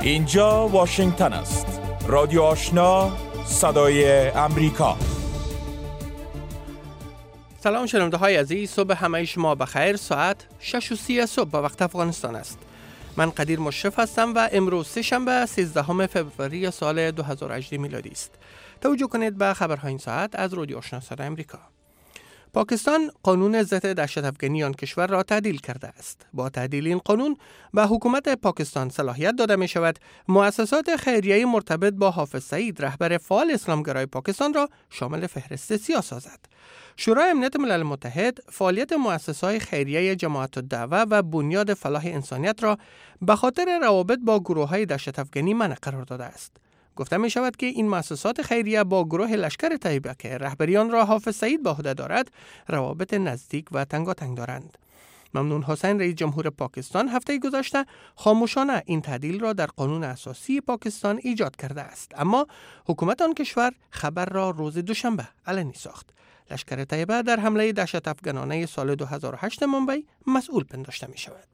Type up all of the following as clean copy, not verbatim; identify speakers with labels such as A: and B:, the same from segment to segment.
A: اینجا واشنگتن است. رادیو آشنا، صدای امریکا.
B: سلام شنونده های عزیز، صبح همه شما بخیر. ساعت 6:30 صبح به وقت افغانستان است. من قدیر مشرف هستم و امروز سه‌شنبه 13 فوریه سال 2018 میلادی است. توجه کنید به خبرهای این ساعت از رادیو آشنا صدای امریکا. پاکستان قانون ضد دهشت افغانی آن کشور را تعدیل کرده است. با تعدیل این قانون به حکومت پاکستان صلاحیت داده می شود مؤسسات خیریه مرتبط با حافظ سعید رهبر فعال اسلامگرای پاکستان را شامل فهرست سیاه سازد. شورای امنیت ملل متحد فعالیت مؤسسات خیریه جماعت الدعوه و بنیاد فلاح انسانیت را به خاطر روابط با گروه‌های دهشت افغانی منع قرار داده است. گفته می شود که این مؤسسات خیریه با گروه لشکر طیبه که رهبریان را حافظ سعید به عهده دارد روابط نزدیک و تنگاتنگ دارند. ممنون حسین رئیس جمهور پاکستان هفته گذشته خاموشانه این تعدیل را در قانون اساسی پاکستان ایجاد کرده است، اما حکومت آن کشور خبر را روز دوشنبه علنی ساخت. لشکر طیبه در حمله دهشت افغانانه سال 2008 ممبئی مسئول پنداشته می شود.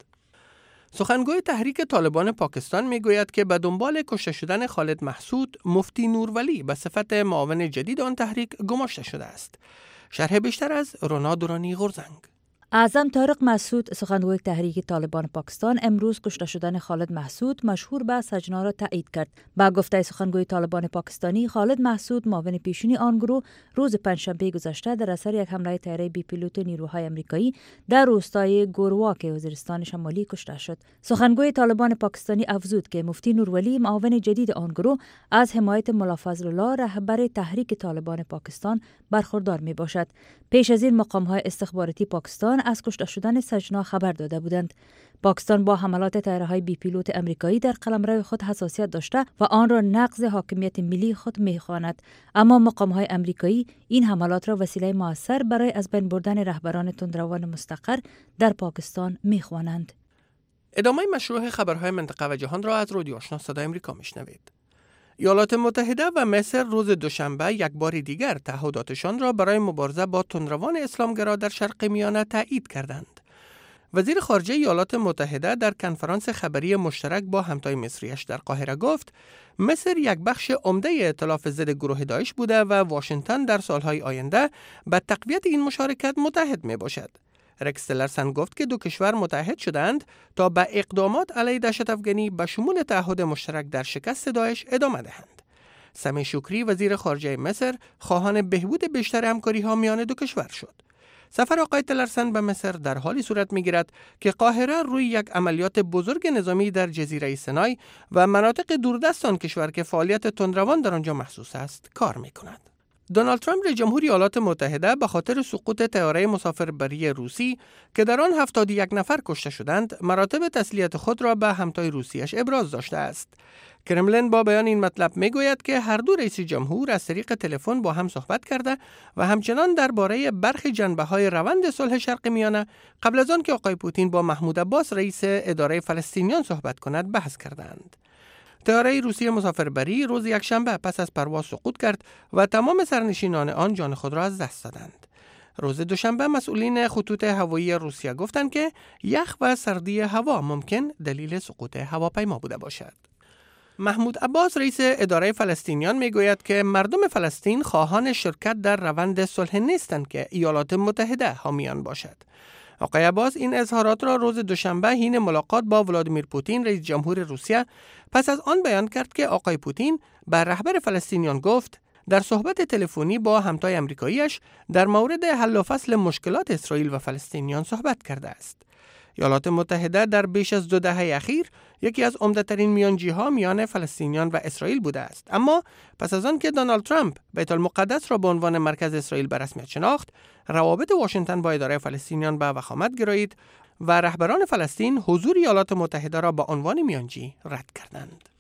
B: سخنگوی تحریک طالبان پاکستان می گوید که به دنبال کشته شدن خالد محسود، مفتی نورولی به صفت معاون جدید آن تحریک گماشته شده است. شرح بیشتر از رونا دورانی غرزنگ.
C: اعظم طارق مسعود، سخنگوی تحریک طالبان پاکستان، امروز کشته شدن خالد محسود مشهور به سجنا را تایید کرد. با گفته سخنگوی طالبان پاکستانی، خالد محسود معاون پیشونی آن گروه روز پنجشنبه گذشته در اثر یک حمله طیاره بی پیلوت نیروهای آمریکایی در روستای گورواک وزیرستان شمالی کشته شد. سخنگوی طالبان پاکستانی افزود که مفتی نورولی معاون جدید آن گروه از حمایت ملا فضل الله رهبر تحریک طالبان پاکستان برخوردار می باشد. پیش از این مقام‌های استخباراتی پاکستان از کشته شدن سجنا خبر داده بودند. پاکستان با حملات طیاره‌های بی پیلوت آمریکایی در قلمرو خود حساسیت داشته و آن را نقض حاکمیت ملی خود می‌خواند، اما مقام‌های آمریکایی این حملات را وسیله مؤثر برای از بین بردن رهبران تندروان مستقر در پاکستان می‌خوانند.
B: ادامه مشروع خبرهای منطقه و جهان را از رادیو آشنا صدای امریکا میشنوید. ایالات متحده و مصر روز دوشنبه یک بار دیگر تعهداتشان را برای مبارزه با تندروان اسلامگرا در شرق میانه تایید کردند. وزیر خارجه ایالات متحده در کنفرانس خبری مشترک با همتای مصریش در قاهره گفت مصر یک بخش عمده ائتلاف ضد گروه داعش بوده و واشنگتن در سالهای آینده به تقویت این مشارکت متحد می باشد. رکس تلرسن گفت که دو کشور متحد شدند تا به اقدامات علیه دهشت افغانی به شمول تعهد مشترک در شکست داعش ادامه دهند. سمی شکری وزیر خارجه مصر خواهان بهبود بیشتر همکاری‌ها میان دو کشور شد. سفر آقای تلرسن به مصر در حالی صورت می‌گیرد که قاهره روی یک عملیات بزرگ نظامی در جزیره سینای و مناطق دوردست آن کشور که فعالیت تندروان در آنجا محسوس است کار می‌کند. دونالد ترامپ رئیس جمهور ایالات متحده به خاطر سقوط طیاره مسافربری روسی که در آن 71 نفر کشته شدند، مراتب تسلیت خود را به همتای روسیش ابراز داشته است. کرملین با بیان این مطلب میگوید که هر دو رئیس جمهور از طریق تلفن با هم صحبت کرده و همچنان درباره برخی جنبه‌های روند صلح شرق میانه قبل از آن که آقای پوتین با محمود عباس رئیس اداره فلسطینیان صحبت کند بحث کردند. طیاره روسی مسافربری روز یکشنبه پس از پرواز سقوط کرد و تمام سرنشینان آن جان خود را از دست دادند. روز دوشنبه مسئولین خطوط هوایی روسیه گفتند که یخ و سردی هوا ممکن دلیل سقوط هواپیما بوده باشد. محمود عباس رئیس اداره فلسطینیان میگوید که مردم فلسطین خواهان شرکت در روند صلح نیستند که ایالات متحده حامیان باشد. آقای عباس این اظهارات را روز دوشنبه حین ملاقات با ولادیمیر پوتین رئیس جمهور روسیه پس از آن بیان کرد که آقای پوتین به رهبر فلسطینیان گفت در صحبت تلفنی با همتای آمریکاییش در مورد حل و فصل مشکلات اسرائیل و فلسطینیان صحبت کرده است. ایالات متحده در بیش از 2 دهه اخیر یکی از عمده‌ترین میانجی‌ها میان فلسطینیان و اسرائیل بوده است، اما پس از آن که دونالد ترامپ بیت المقدس را به عنوان مرکز اسرائیل به رسمیت شناخت، روابط واشنگتن با اداره فلسطینیان به وخامت گرایید و رهبران فلسطین حضور ایالات متحده را به عنوان میانجی رد کردند.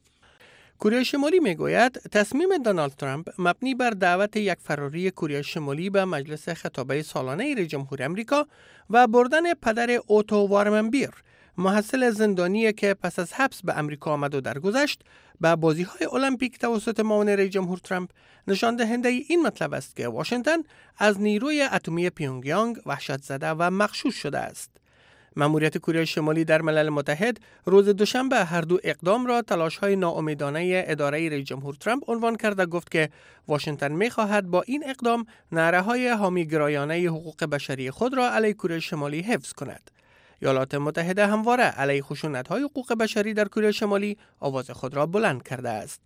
B: کره شمالی میگوید تصمیم دونالد ترامپ مبنی بر دعوت یک فراری کره شمالی به مجلس خطابه سالانه رئیس جمهور آمریکا و بردن پدر اوتو وارمنبیر، محصل زندانی که پس از حبس به آمریکا آمد و درگذشت، به بازی‌های المپیک توسط معاون رئیس جمهور ترامپ نشان دهنده این مطلب است که واشنگتن از نیروی اتمی پیونگیانگ وحشت زده و مغشوش شده است. مأموریت کره شمالی در ملل متحد روز دوشنبه هر دو اقدام را تلاش‌های ناامیدانه اداره رئیس جمهور ترامپ عنوان کرده گفت که واشنگتن می‌خواهد با این اقدام نعره‌های حامی‌گرایانه حقوق بشری خود را علیه کره شمالی حفظ کند. ایالات متحده همواره علیه خشونت‌های حقوق بشری در کره شمالی آواز خود را بلند کرده است.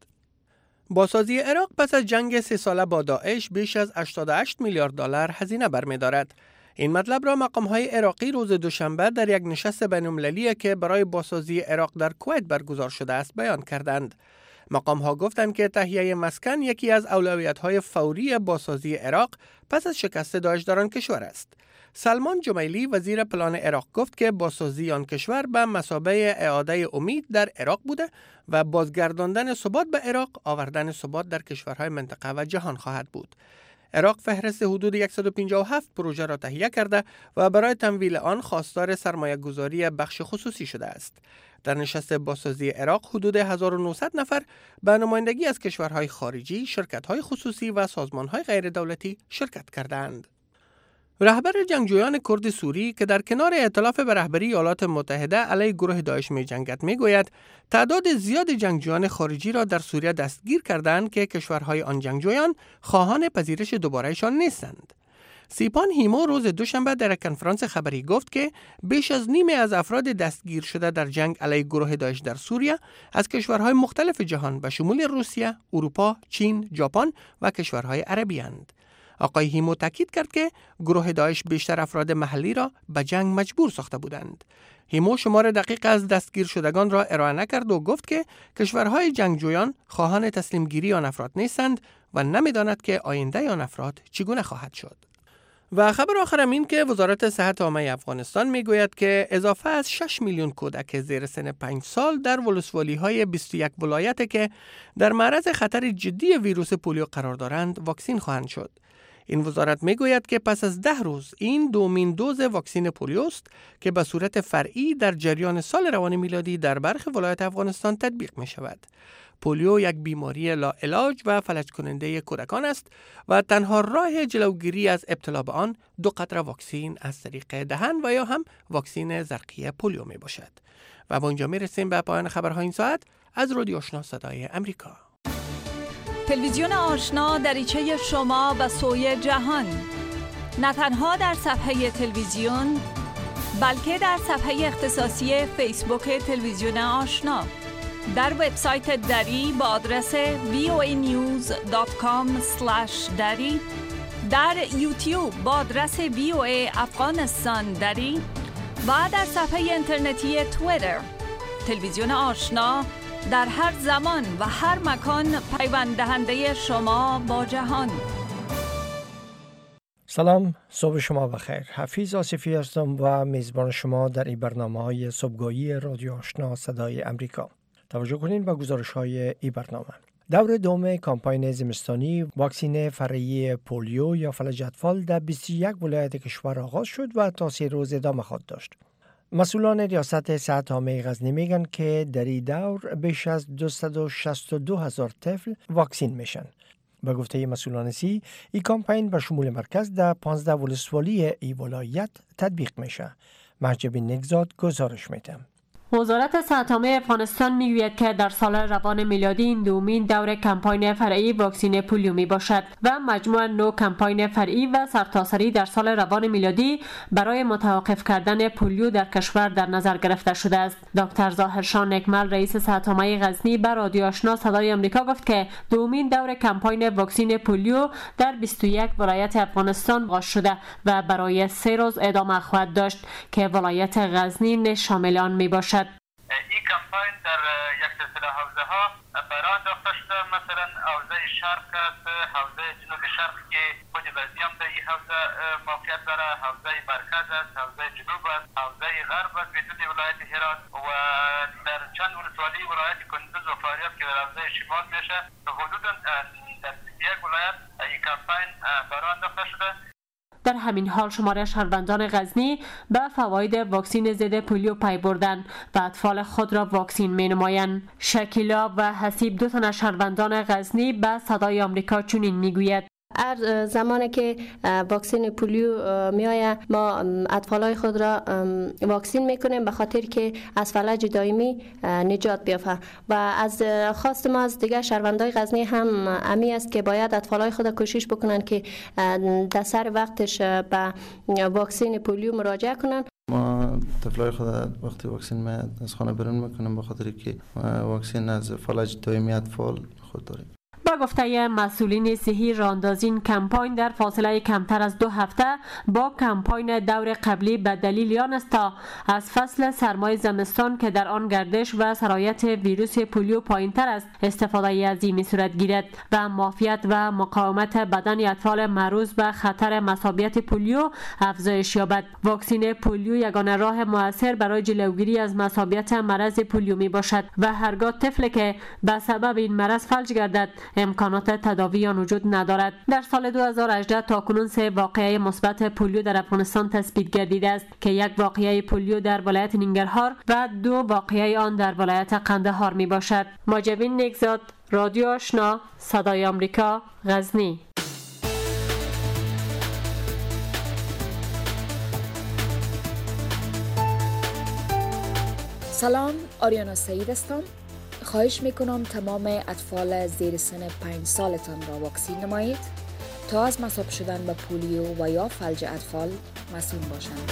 B: بازسازی عراق پس از جنگ 3 ساله با داعش بیش از 88 میلیارد دلار هزینه برمی‌دارد. این مطلب را مقام‌های عراقی روز دوشنبه در یک نشست بین‌المللی که برای بازسازی عراق در کویت برگزار شده است بیان کردند. مقام‌ها گفتند که تهیه مسکن یکی از اولویت‌های فوری بازسازی عراق پس از شکست داعش در آن کشور است. سلمان جمیلی وزیر پلان عراق گفت که بازسازی آن کشور به مثابه اعاده امید در عراق بوده و بازگرداندن ثبات به عراق آوردن ثبات در کشورهای منطقه و جهان خواهد بود. عراق فهرست حدود 157 پروژه را تهیه کرده و برای تمویل آن خواستار سرمایه‌گذاری بخش خصوصی شده است. در نشست بازسازی عراق حدود 1900 نفر به نمایندگی از کشورهای خارجی، شرکت‌های خصوصی و سازمان‌های غیر دولتی شرکت کردند. رهبر جنگجویان کرد سوری که در کنار ائتلاف به رهبری ایالات متحده علیه گروه داعش می‌جنگد می‌گوید تعداد زیاد جنگجویان خارجی را در سوریه دستگیر کردند که کشورهای آن جنگجویان خواهان پذیرش دوبارهشان نیستند. سیپان هیمو روز دوشنبه در کنفرانس خبری گفت که بیش از نیمه از افراد دستگیر شده در جنگ علیه گروه داعش در سوریه از کشورهای مختلف جهان به شمول روسیه، اروپا، چین، ژاپن و کشورهای عربی اند. آقای هیمو تاکید کرد که گروه داعش بیشتر افراد محلی را به جنگ مجبور ساخته بودند. هیمو شمار دقیق از دستگیر شدگان را ارائه نکرد و گفت که کشورهای جنگجویان خواهان تسلیم گیری آن افراد نیستند و نمی‌داند که آینده آن افراد چگونه خواهد شد. و خبر آخرم این که وزارت صحت عامه افغانستان میگوید که اضافه از 6 میلیون کودک زیر سن 5 سال در ولسوالی‌های 21 ولایت که در معرض خطر جدی ویروس پولیو قرار دارند واکسین خواهند شد. این وزارت میگوید که پس از 10 روز این دومین دوز واکسین پولیو است که به صورت فرعی در جریان سال روان میلادی در برخی ولایات افغانستان تطبیق می شود. پولیو یک بیماری لاعلاج و فلج کننده کودکان است و تنها راه جلوگیری از ابتلا به آن 2 قطره واکسین از طریق دهن و یا هم واکسین زرقی پولیو می باشد. و با اینجا می رسیم به پایان خبرهای این ساعت از رادیو آشنا صدای امریکا.
C: تلویزیون آشنا دریچه شما به سوی جهان، نه تنها در صفحه تلویزیون بلکه در صفحه اختصاصی فیسبوک تلویزیون آشنا، در وبسایت دری با آدرس voanews.com/dari، در یوتیوب با آدرس VOA افغانستان دری و در صفحه اینترنتی توییتر. تلویزیون آشنا در هر زمان و هر مکان پیوند دهنده شما با جهان.
D: سلام، صبح شما بخیر. حفیظ آصفی هستم و میزبان شما در این برنامه‌های صبحگاهی رادیو آشنا صدای امریکا. توجه کنین به گزارش‌های این برنامه. دور دوم کمپاین زمستانی واکسین فرعی پولیو یا فلج اطفال در 21 ولایت کشور آغاز شد و تا 3 روز ادامه خواهد داشت. مسئولان ریاست صحت عامه غزنی میگن که در این دور بیش از 262,000 طفل واکسین میشن. به گفته مسئولان سی، این کمپین به شمول مرکز در 15 ولسوالی این ولایت تطبیق میشه. محجب نگزاد گزارش میده.
E: وزارت صحت عامه افغانستان میگوید که در سال روان میلادی این دومین دور کمپاین فرعی واکسین پولیو می باشد و مجموع 9 کمپاین فرعی و سرتاسری در سال روان میلادی برای متوقف کردن پولیو در کشور در نظر گرفته شده است. دکتر ظاهرشان نکمل رئیس صحت عامه غزنی به رادیو آشنا صدای آمریکا گفت که دومین دور کمپاین واکسین پولیو در 21 ولایت افغانستان آغاز شده و برای 3 روز ادامه خواهد داشت که ولایت غزنی شامل آن می باشد.
F: این کمپاین در یک سلسله حوزه ها برای انداخته شده. مثلا حوزه شرق است، حوزه جنوب شرق که خود وضعی هم در این حوزه موقعیت داره، حوزه مرکز است، حوزه جنوب است، حوزه غرب است بدون ولایت هرات و در چند ولسوالی ولایت کندوز و فاریاب که در حوزه شمال میشه. حدودا در یک ولایت این کمپاین برای انداخته شده.
E: در همین حال شماره شهروندان غزنی به فواید واکسین ضد پولیو پی بردند و اطفال خود را واکسین می‌نمایند. شکیلا و حسیب 2 تن از شهروندان غزنی به صدای آمریکا چنین میگوید:
G: هر زمانی که واکسن پولیو میآید ما اطفالای خود را واکسن میکنیم به خاطر که از فلج دائمی نجات بیافته و از خواست ما از دیگر شهروندای غزنی هم امی است که باید اطفالای خود کوشش بکنن که در سر وقتش به واکسن پولیو مراجعه کنن.
H: ما طفلای خود وقتی واکسن میاد از خانه بیرون میکنیم به خاطر که واکسن از فلج دائمی اطفال خود داریم.
E: با گفته مسئولین صحی راندازین کمپاین در فاصله کمتر از 2 هفته با کمپاین دور قبلی به دلیل آن است تا از فصل سرمای زمستان که در آن گردش و سرایت ویروس پولیو پایینتر است استفاده عظیمی صورت گیرد و معافیت و مقاومت بدن اطفال معرض به خطر مصابیت پولیو افزایش یابد. واکسن پولیو یگانه راه مؤثر برای جلوگیری از مصابیت مرض پولیو می باشد و هرگاه طفلی که به سبب این مرض فلج گردد امکانات تداوی آن وجود ندارد. در سال 2018 تاکنون 3 واقعه مثبت پولیو در افغانستان تثبیت گردیده است که 1 واقعه پولیو در ولایت ننگرهار و 2 واقعه آن در ولایت قندهار می باشد. ماجبین نگزاد، رادیو آشنا، صدای آمریکا، غزنی.
I: سلام، آریانا سعید هستم. خواهش میکنم تمام اطفال زیر سن 5 سالتان را واکسین نمایید تا از مصاب شدن به پولیو و یا فلج اطفال مسئول باشند.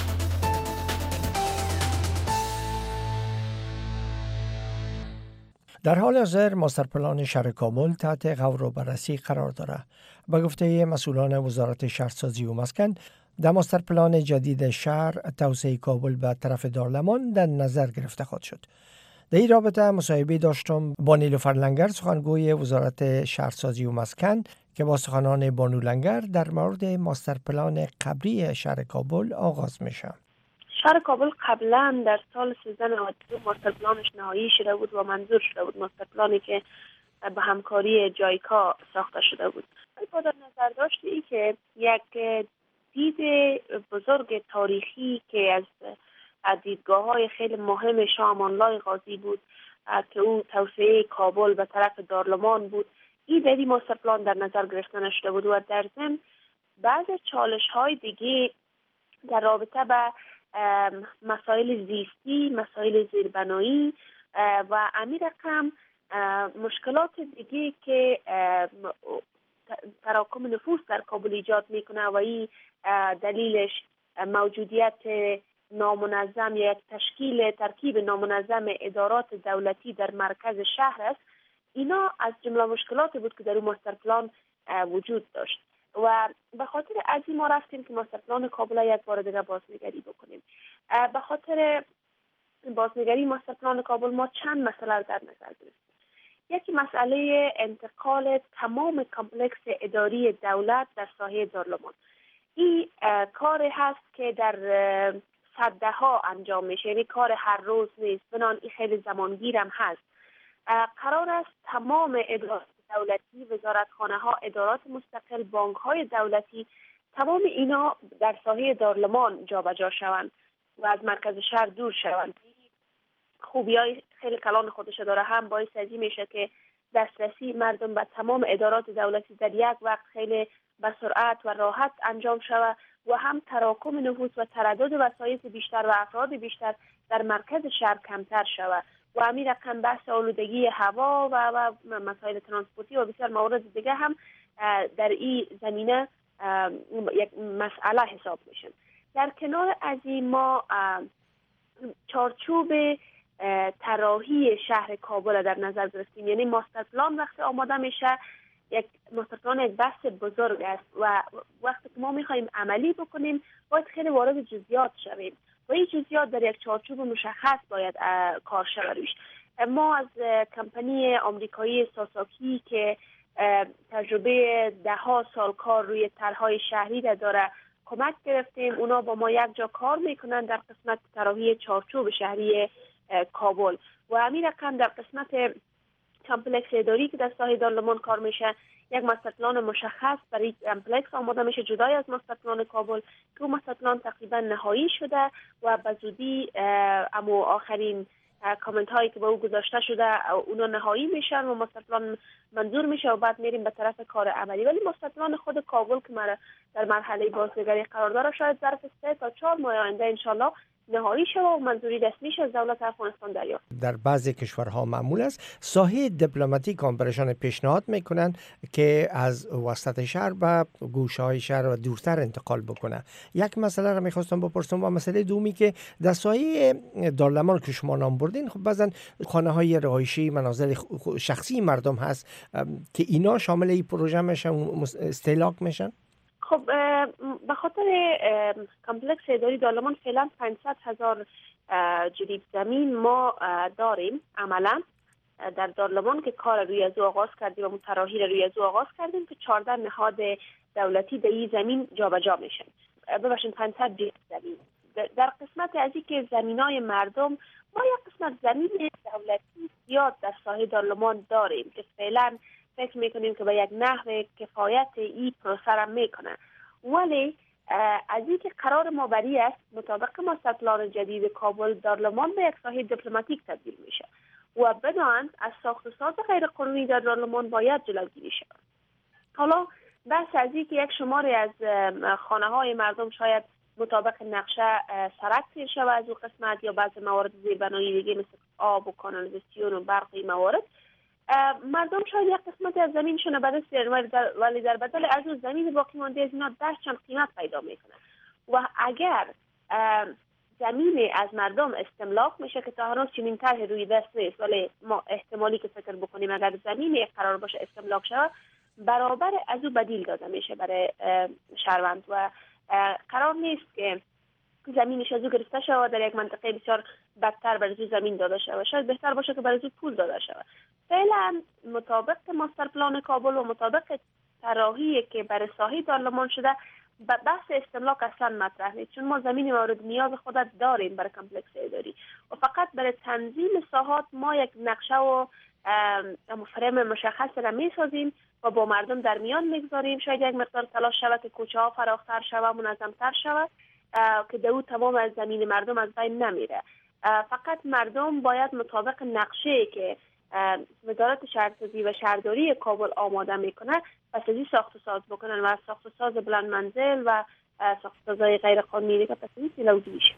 D: در حال حاضر ماستر پلان شهر کابل تحت غور و بررسی قرار دارد. به گفته مسئولان وزارت شهرسازی و مسکن، در ماستر پلان جدید شهر توسعه کابل به طرف دارالمان در نظر گرفته خواهد شد. در این رابطه مصاحبه داشتم با نیلوفر لنگر، سخنگوی وزارت شهرسازی و مسکن، که با سخنان بانو لنگر در مورد ماستر پلان قبلی شهر کابل آغاز میشه.
J: شهر کابل قبلا در سال 1392 ماستر پلانش نهایی شده بود و منظور شده بود، ماستر پلانی که به همکاری جایکا ساخته شده بود. با در نظر داشت ای که یک دید بزرگ تاریخی که از دیدگاه‌های خیلی مهم شاه امان‌الله غازی بود که او توسعه کابل به طرف دارالمان بود، این در این ماستر پلان در نظر گرفته نشده بود و در ضمن بعض چالش‌های دیگه در رابطه به مسائل زیستی، مسائل زیربنایی و امیر رقم مشکلات دیگه که تراکم نفوس در کابل ایجاد میکنه و این دلیلش موجودیت نامنظم یا یک ترکیب نامنظم ادارات دولتی در مرکز شهر است. اینا از جمله مشکلاتی بود که در اون ماستر پلان وجود داشت و به خاطر از این ما رفتیم که ماستر پلان کابل یک بار دیگه بازنگری بکنیم. به خاطر بازنگری ماستر پلان کابل ما چند مسئله رو در نظر گرفتیم. یکی مسئله انتقال تمام کمپلکس اداری دولت در ساحه دارالمان. این کار هست که در سده ها انجام میشه، یعنی کار هر روز نیست، بنان این خیلی زمانگیر هم هست. قرار است تمام ادارات دولتی، وزارتخانه ها، ادارات مستقل، بانک های دولتی، تمام اینا در ساحه دارالمان جابجا شوند و از مرکز شهر دور شوند. خوبیای خیلی کلان خودش داره، هم باعث ازی میشه که دسترسی مردم به تمام ادارات دولتی در یک وقت خیلی به سرعت و راحت انجام شود و هم تراکم نفوس و تردد وسایط بیشتر و افراد بیشتر در مرکز شهر کمتر شود و همین رقم بحث آلودگی هوا و مسائل ترانسپورتی و بسیار موارد دیگه هم در این زمینه یک مسئله حساب میشن. در کنار از این ما چارچوب طراحی شهر کابل در نظر گرفتیم، یعنی ماستر پلان وقتی آماده میشه یک ماستر پلان یک بحث بزرگ است و وقتی که ما میخوایم عملی بکنیم باید خیلی وارد جزئیات شویم و این جزئیات در یک چارچوب مشخص باید کار شود روش. ما از کمپانی آمریکایی ساساکی که تجربه 10 سال کار روی طرح‌های شهری را داره کمک گرفتیم. اونا با ما یک جا کار میکنن در قسمت طراحی چارچوب شهری کابل و همین رقم در قسمت کمپلکس اداری که در ساحه دارالمان کار میشه یک ماستر پلان مشخص برای کمپلکس آماده میشه جدای از ماستر پلان کابل که ماستر پلان تقریبا نهایی شده و به زودی اما آخرین کامنت هایی که به او گذاشته شده اونا نهایی میشن و ماستر پلان منظور میشه و بعد میریم به طرف کار عملی. ولی ماستر پلان خود کابل که در مرحله بازنگری قرار داره شاید ظرف 3 تا 4 ماه آینده انشالله نهایی شد و منظوری رسمی شد از دولت افغانستان دریافت.
D: در بعضی کشورها معمول است ساحه دیپلماتیک هم برایشان پیشنهاد میکنن که از وسط شهر به گوشه‌های شهر و دورتر انتقال بکنه. یک مسئله را میخواستم بپرسم و مسئله دومی که در ساحه دارالمان که شما نام بردین خب بعضا خانه‌های رهایشی منازل شخصی مردم هست که اینا شامل این پروژه میشن استهلاک میشن.
J: خب به خاطر کمپلکس اداری دارالمان فعلا 500,000 جریب زمین ما داریم عملا در دارالمان که کار روی از او آغاز کردیم و متراحی را روی از او آغاز کردیم که 14 نهاد دولتی در این زمین جابجا میشن. ببخشید 500 جریب زمین. در قسمت از اینکه زمینای مردم ما یک قسمت زمین دولتی زیاد در ساحه دارالمان داریم که فعلا فکر میکنیم که به یک نحو کفایت این پروسه را میکنه. ولی از اینکه قرار ما بری است مطابق ماستر پلان جدید کابل دارالمان به یک ساحه دیپلماتیک تبدیل میشه و بدان از ساخت و ساز غیر قانونی در دارالمان باید جلوگیری شود. حالا بحث از اینکه یک شماری از خانه های مردم شاید مطابق نقشه سرک سیر شود از اون قسمت یا بعض موارد زیربنایی دیگه مثل آب و کانالیزاسیون و برقی موارد مردم شاید یک قسمت از زمینشون به دست بیارن ولی در بدل از اون زمین باقی مانده از اینا 10 چند قیمت پیدا میکنه و اگر زمین از مردم استملاک میشه که تا هنوز چنین طرح روی دست نیست ولی ما احتمالی که فکر بکنیم اگر زمین قرار باشه استملاک شود برابر از اون بدیل داده میشه برای شهروند و قرار نیست که زمینش از او گرفته شود در یک منطقه بسیار بدتر بر از زمین داده شود. شاید بهتر باشه که بر از پول داده شود. فعلا مطابق ماستر پلان کابل و مطابق طراحی که برای ساحه دارالمان شده بحث استملاک اصلا مطرح نیست چون ما زمین مورد نیاز خودت داریم برای کمپلکس اداری و فقط برای تنظیم ساحات ما یک نقشه و فرم مشخص را میسازیم و با مردم در میان میگذاریم. شاید یک مقدار تلاش شود که کوچه ها فراختر شود منظمتر شود که دو تمام از زمین مردم از بین نمیره. فقط مردم باید مطابق نقشه که وزارت شهرسازی و شهرداری کابل آماده میکنه پس ازی ساخت و ساز بکنن و ساخت و ساز بلند منزل و ساخت و سازهای غیر قانونی که پس ازی سیلوزی میشه.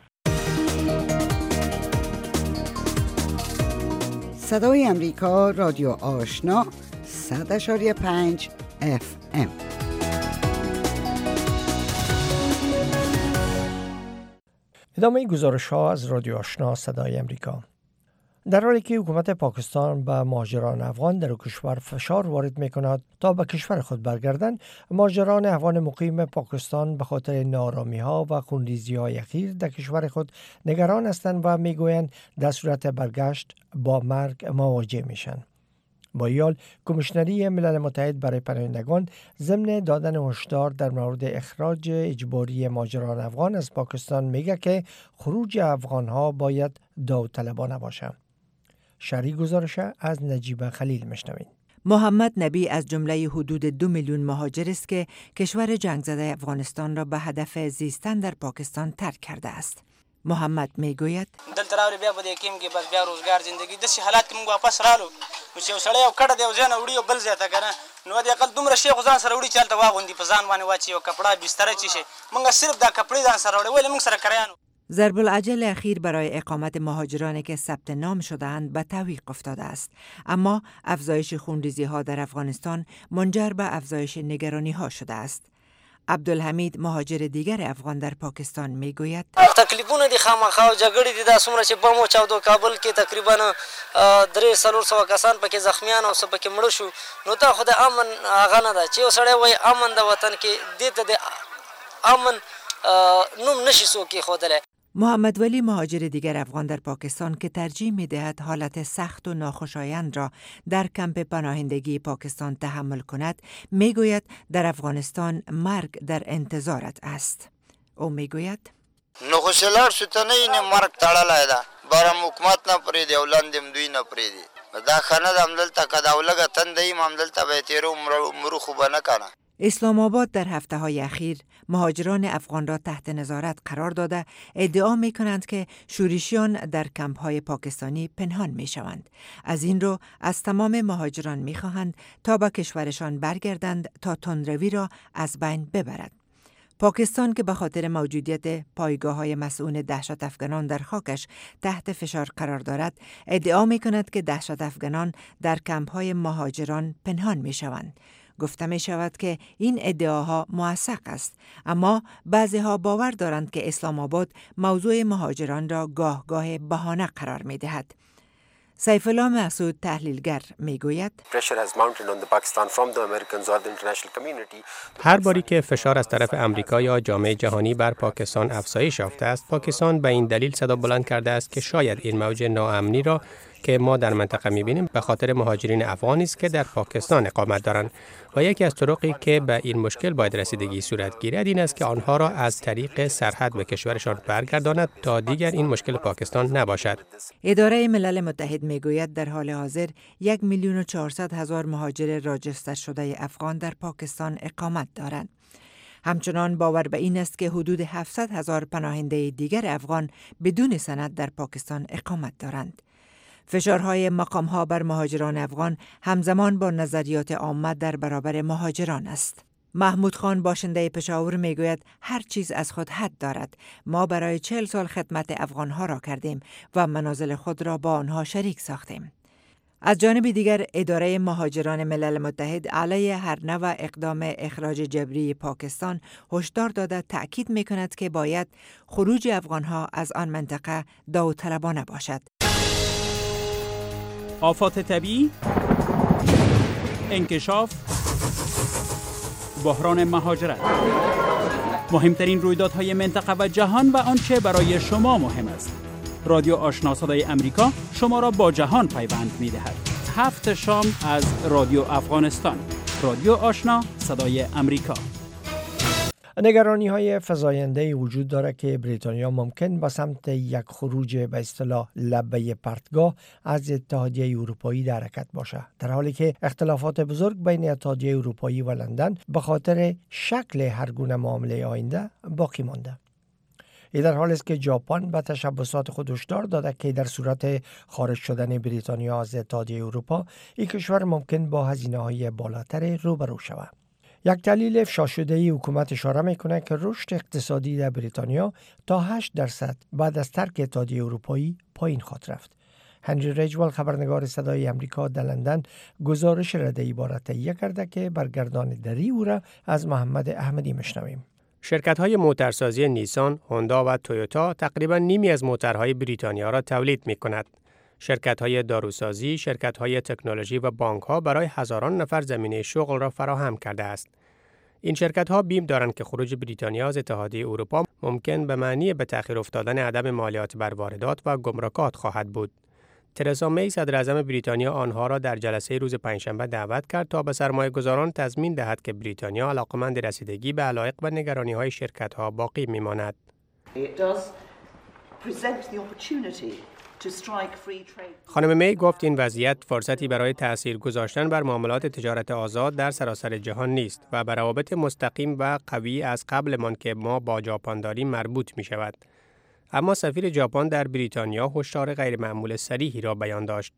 K: صدای امریکا رادیو آشنا 100.5 FM.
D: ادامه گزارش ها از رادیو آشنا صدای امریکا. در حالی که حکومت پاکستان به مهاجران افغان در کشور فشار وارد می‌کند تا به کشور خود برگردند، مهاجران افغان مقیم پاکستان به خاطر ناآرامی‌ها و خونریزی‌های اخیر در کشور خود نگران هستند و می‌گویند در صورت برگشت با مرگ مواجه میشن. با این حال کمیشنری ملل متحد برای پناهندگان ضمن دادن هشدار در مورد اخراج اجباری مهاجران افغان از پاکستان میگه که خروج افغان‌ها باید داوطلبانه باشد. شرح گزارش از نجیب خلیل میشنوید.
L: محمد نبی از جمله حدود 2 میلیون مهاجر است که کشور جنگ زده افغانستان را به هدف زیستن در پاکستان ترک کرده است. محمد میگوید
M: دلته راوړي بیا به د کېم کې بس بیا روزګار زندگی داسې حالات کې موږ واپس رالو نو چې یو سړی یو کډه دی یو ځای نه وړي یو بل ځای ته که نه نو د اقل دومره شی خو ځان سره وړي چې هلته واغوندي په ځان باندې واچي یو کپړه بستره چی شي موږ صرف دا کپړې ځان سره وړي ولې موږ سره کریانو.
L: ضرب العجل اخیر برای اقامت مهاجرانی که ثبت نام شده‌اند به تعویق افتاده است، اما افزایش خونریزی ها در افغانستان منجر به افزایش نگرانی ها شده است. عبدالحمید مهاجر دیگر افغان در پاکستان میگوید
N: تکلیفونه دي خامخا او جګړې دي دا څومره چې بم او چاودو کابل کې تقریبا 300 کسان پکې زخمیان او پکې مړ شو نو ته خو د امن هغه نه ده چې یو سړی وایي امن د وطن کې دې ته د امن نوم نشي څوک ایښودلی.
L: محمد ولی مهاجر دیگر افغان در پاکستان که ترجیح می‌دهد حالت سخت و ناخوشایند را در کمپ پناهندگی پاکستان تحمل کند، میگوید در افغانستان مرگ در انتظارت است. او میگوید
O: ناخوشلار شتنه این مرگ تړلای ده بارم حکومت نه پرې دی ولندم دوی نه پرې دی دا خانه د عمدلته کداولګه تندې عمدلته به تیر عمر خو بنه کنه.
L: اسلام آباد در هفته‌های اخیر مهاجران افغان را تحت نظارت قرار داده ادعا می کنند که شورشیان در کمپ های پاکستانی پنهان می شوند. از این رو از تمام مهاجران می خواهند تا به کشورشان برگردند تا تندروی را از بین ببرد. پاکستان که به خاطر موجودیت پایگاه‌های مسئول دهشت افغانان در خاکش تحت فشار قرار دارد، ادعا می کند که دهشت افغانان در کمپ‌های مهاجران پنهان می شوند. گفته می شود که این ادعاها موثق است، اما بعضی‌ها باور دارند که اسلام آباد موضوع مهاجران را گاه بهانه قرار می دهد. سیف الله مسعود تحلیلگر میگوید
P: هر باری که فشار از طرف امریکا یا جامعه جهانی بر پاکستان افزایش یافته است، پاکستان به این دلیل صدا بلند کرده است که شاید این موج ناامنی را که ما در منطقه می‌بینیم به خاطر مهاجرین افغانی است که در پاکستان اقامت دارند و یکی از طرقی که به این مشکل باید رسیدگی صورت گیرد این است که آنها را از طریق سرحد به کشورشان برگرداند تا دیگر این مشکل پاکستان نباشد.
L: اداره ملل متحد میگوید در حال حاضر 1,400,000 مهاجر راجستر شده افغان در پاکستان اقامت دارند. همچنان باور به این است که حدود 700,000 پناهنده دیگر افغان بدون سند در پاکستان اقامت دارند. فشارهای مقام‌ها بر مهاجران افغان همزمان با نظریات عامه در برابر مهاجران است. محمود خان باشنده پشاور میگوید هر چیز از خود حد دارد. ما برای 40 سال خدمت افغانها را کردیم و منازل خود را با آنها شریک ساختیم. از جانب دیگر اداره مهاجران ملل متحد علیه هر نوع اقدام اخراج جبری پاکستان هشدار داده تأکید میکند که باید خروج افغانها از آن منطقه داوطلبانه باشد.
A: آفات طبیعی، انکشاف، بحران مهاجرت، مهمترین رویدادهای منطقه و جهان و آنچه برای شما مهم است. رادیو آشنا صدای امریکا شما را با جهان پیوند می‌دهد. 7 شام از رادیو افغانستان. رادیو آشنا صدای امریکا.
D: نگرانی‌های فزاینده وجود دارد که بریتانیا ممکن به سمت یک خروج به اصطلاح لبه پرتگاه از اتحادیه اروپایی در حرکت باشد، در حالی که اختلافات بزرگ بین اتحادیه اروپایی و لندن به خاطر شکل هر گونه معامله آینده باقی مانده. این در حالی است که ژاپن به تشبسات خود هشدار داده که در صورت خارج شدن بریتانیا از اتحادیه اروپا، این کشور ممکن با هزینه‌های بالاتر روبرو شود. یک تحلیل افشا شده حکومت اشاره میکنه که رشد اقتصادی در بریتانیا تا 8% بعد از ترک اتحادیه اروپایی پایین خواهد رفت. هنری ریجوال خبرنگار صدای امریکا در لندن گزارش را در عبارت یک کرده که برگرداندگی او را از محمد احمدی میشنویم.
P: شرکت‌های موتورسازی نیسان، هوندا و تویوتا تقریباً نیمی از موتورهای بریتانیا را تولید می‌کند. شرکت‌های داروسازی، شرکت‌های تکنولوژی و بانک‌ها برای هزاران نفر زمینه شغل را فراهم کرده است. این شرکت‌ها بیم دارند که خروج بریتانیا از اتحادیه اروپا ممکن به معنی به تأخیر افتادن عدم مالیات بر واردات و گمرکات خواهد بود. ترزا می صدر اعظم بریتانیا آنها را در جلسه روز پنجشنبه دعوت کرد تا به سرمایه‌گذاران تضمین دهد که بریتانیا علاقمند رسیدگی به علایق و نگرانی‌های شرکت‌ها باقی می‌ماند. خانم می گفت این وضعیت فرصتی برای تأثیر گذاشتن بر معاملات تجارت آزاد در سراسر جهان نیست و به روابط مستقیم و قوی از قبلمان که ما با ژاپن داریم مربوط می شود. اما سفیر ژاپن در بریتانیا هشدار غیرمعمول صریحی را بیان داشت.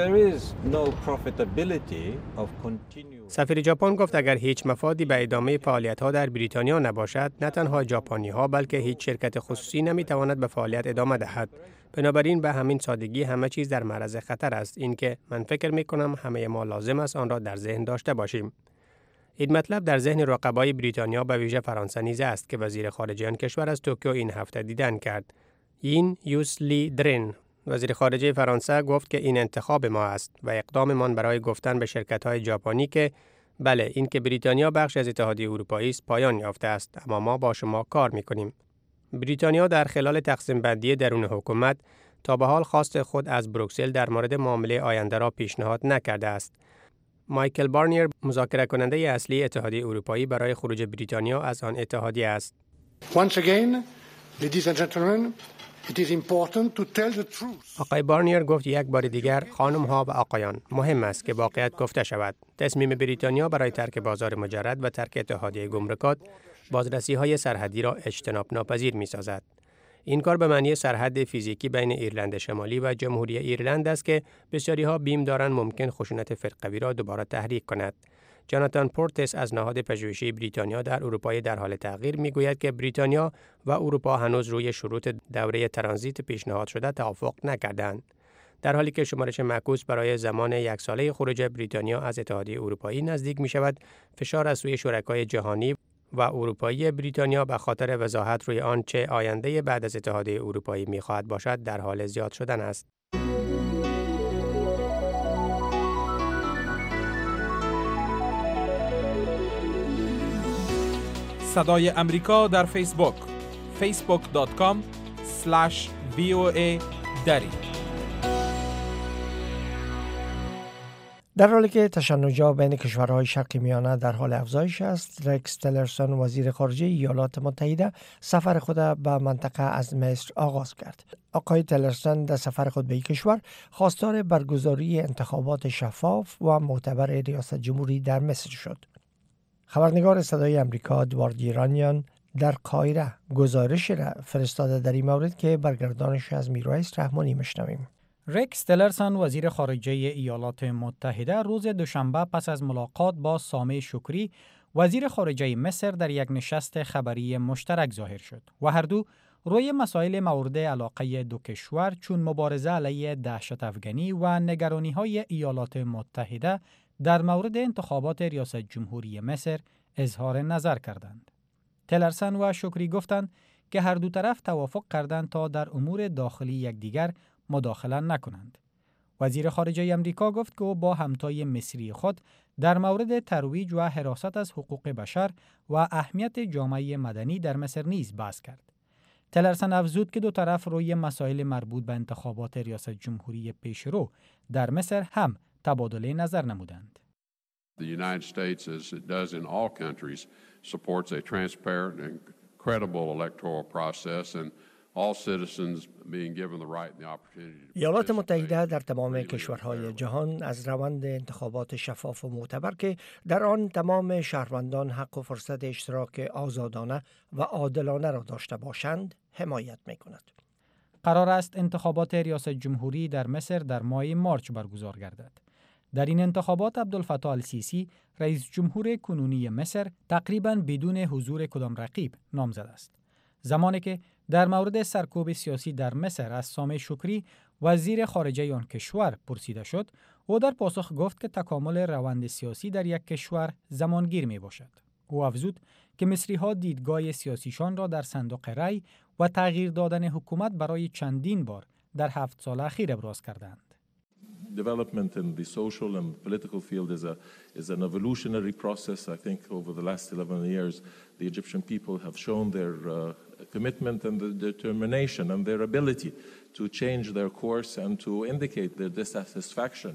P: سفیر ژاپن گفت اگر هیچ مفادی به ادامه فعالیت‌ها در بریتانیا نباشد، نه تنها ژاپنی‌ها بلکه هیچ شرکت خصوصی نمی‌تواند به فعالیت ادامه دهد. بنابراین به همین سادگی همه چیز در معرض خطر است. این که من فکر می‌کنم همه ما لازم است آن را در ذهن داشته باشیم. این مطلب در ذهن رقبای بریتانیا به ویژه فرانسه نیز است که وزیر خارجه آن کشور از توکیو این هفته دیدن کرد. این یوسلی درین وزیر خارجه فرانسه گفت که این انتخاب ما است و اقداممان برای گفتن به شرکت‌های ژاپنی که بله این که بریتانیا بخش از اتحادیه اروپایی است پایان یافته است، اما ما با شما کار می‌کنیم. بریتانیا در خلال تقسیم بندی درون حکومت تا به حال خواست خود از بروکسل در مورد معامله آینده را پیشنهاد نکرده است. مایکل بارنیر مذاکره کننده اصلی اتحادیه اروپایی برای خروج بریتانیا از آن اتحادیه است.
Q: Once again, ladies and gentlemen, it is important to tell the truth.
P: آقای بارنیر گفت یک بار دیگر خانم ها و آقایان مهم است که واقعیت گفته شود. تصمیم بریتانیا برای ترک بازار مجرد و ترک اتحادیه گمرکات بازرسی‌های سرحدی را اجتناب ناپذیر می‌سازد. این کار به معنی سرحد فیزیکی بین ایرلند شمالی و جمهوری ایرلند است که بسیاری‌ها بیم دارند ممکن خشونت فرقوی را دوباره تحریک کند. جاناتان پورتس از نهاد پژوهشی بریتانیا در اروپای در حال تغییر میگوید که بریتانیا و اروپا هنوز روی شروط دوره ترانزیت پیشنهاد شده توافق نکردند. در حالی که شمارش معکوس برای زمان یک ساله خروج بریتانیا از اتحادیه اروپایی نزدیک می شود، فشار از سوی شرکای جهانی و اروپایی بریتانیا به خاطر وضاحت روی آنچه آینده بعد از اتحادیه اروپایی می خواهد باشد در حال زیاد شدن است.
R: صدای امریکا در فیسبوک facebook.com/VOA دری.
D: در حالی که تشنجات بین کشورهای شرق میانه در حال افزایش است، رکس تلرسون وزیر خارجه ایالات متحده سفر خود به منطقه از مصر آغاز کرد. آقای تلرسون در سفر خود به این کشور خواستار برگزاری انتخابات شفاف و معتبر ریاست جمهوری در مصر شد. خبرنگار صدای امریکا ادوارد ایرانیان در قاهره گزارش را فرستاده در این مورد که برگردانش از میرواعظ رحمانی میشنویم.
A: رکس تلرسون وزیر خارجه ایالات متحده روز دوشنبه پس از ملاقات با سامح شکری وزیر خارجه مصر در یک نشست خبری مشترک ظاهر شد و هر دو روی مسائل مورد علاقه دو کشور چون مبارزه علیه دهشت افغانی و نگرانی‌های ایالات متحده در مورد انتخابات ریاست جمهوری مصر اظهار نظر کردند. تلرسون و شکری گفتند که هر دو طرف توافق کردند تا در امور داخلی یکدیگر مداخله نکنند. وزیر خارجه امریکا گفت که او با همتای مصری خود در مورد ترویج و حراست از حقوق بشر و اهمیت جامعه مدنی در مصر نیز بحث کرد. تلرسون افزود که دو طرف روی مسائل مربوط به انتخابات ریاست جمهوری پیشرو در مصر هم تبادله نظر نمودند.
S: The United States, as it does in all countries, supports a transparent and credible electoral process and all citizens being given the right and the opportunity.
D: ایالات متحده در تمام کشورهای جهان از روند انتخابات شفاف و معتبر که در آن تمام شهروندان حق و فرصت اشتراک آزادانه و عادلانه را داشته باشند حمایت می‌کند.
A: قرار است انتخابات ریاست جمهوری در مصر در ماه مارچ برگزار گردد. در این انتخابات عبدالفتاح السیسی رئیس جمهور کنونی مصر تقریباً بدون حضور کدام رقیب نامزد است. زمانی که در مورد سرکوب سیاسی در مصر از سامح شکری وزیر خارجه آن کشور پرسیده شد، او در پاسخ گفت که تکامل روند سیاسی در یک کشور زمانگیر می باشد. او افزود که مصری‌ها دیدگاه سیاسیشان را در صندوق رای و تغییر دادن حکومت برای چندین بار در 7 سال اخیر ابراز کردند.
T: Development in the social and political field is an evolutionary process. I think over the last 11 years, the Egyptian people have shown their commitment and the determination and their ability to change their course and to indicate their dissatisfaction.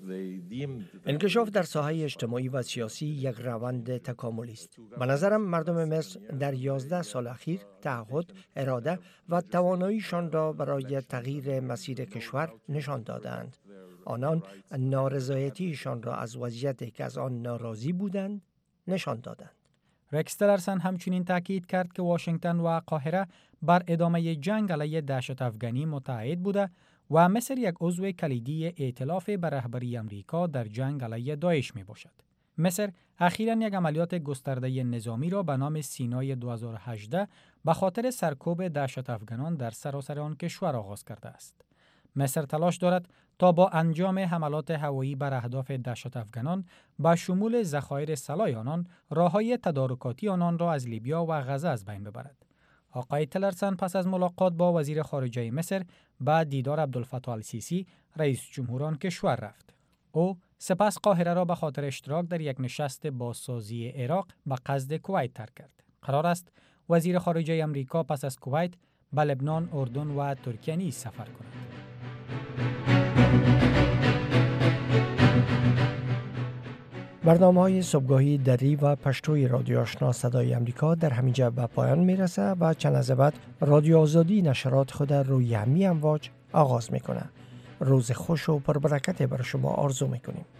D: انکشاف در ساحه اجتماعی و سیاسی یک روند تکاملی است. به نظرم مردم مصر در 11 سال اخیر تعهد، اراده و تواناییشان را برای تغییر مسیر کشور نشان دادند. آنان نارضایتیشان را از وضعیتی که از آن ناراضی بودند نشان دادند.
A: رکس تلرسون همچنین تاکید کرد که واشنگتن و قاهره بر ادامه جنگ علیه دهشت افغانی متعهد بوده و مصر یک عضو کلیدی ائتلاف به رهبری امریکا در جنگ علیه داعش می باشد. مصر اخیراً یک عملیات گسترده نظامی را به نام سینای 2018 به خاطر سرکوب دهشت افغانان در سراسر آن کشور آغاز کرده است. مصر تلاش دارد تا با انجام حملات هوایی بر اهداف دهشت افغانان با شمول ذخایر سلاح آنان راههای تدارکاتی آنان را از لیبیا و غزه از بین ببرد. آقای تلرسون پس از ملاقات با وزیر خارجه مصر به دیدار عبدالفتاح السیسی رئیس جمهور کشور رفت. او سپس قاهره را به خاطر اشتراک در یک نشست بازسازی عراق به قصد کویت ترک کرد. قرار است وزیر خارجه امریکا پس از کویت به لبنان، اردن و ترکیه نیز سفر کند.
D: برنامه‌های صبحگاهی دری و پشتوی رادیو آشنا صدای امریکا در همینجا به پایان میرسه و چند از بعد رادیو آزادی نشرات خود روی همین امواج آغاز میکنه. روز خوش و پربرکت برای شما آرزو میکنیم.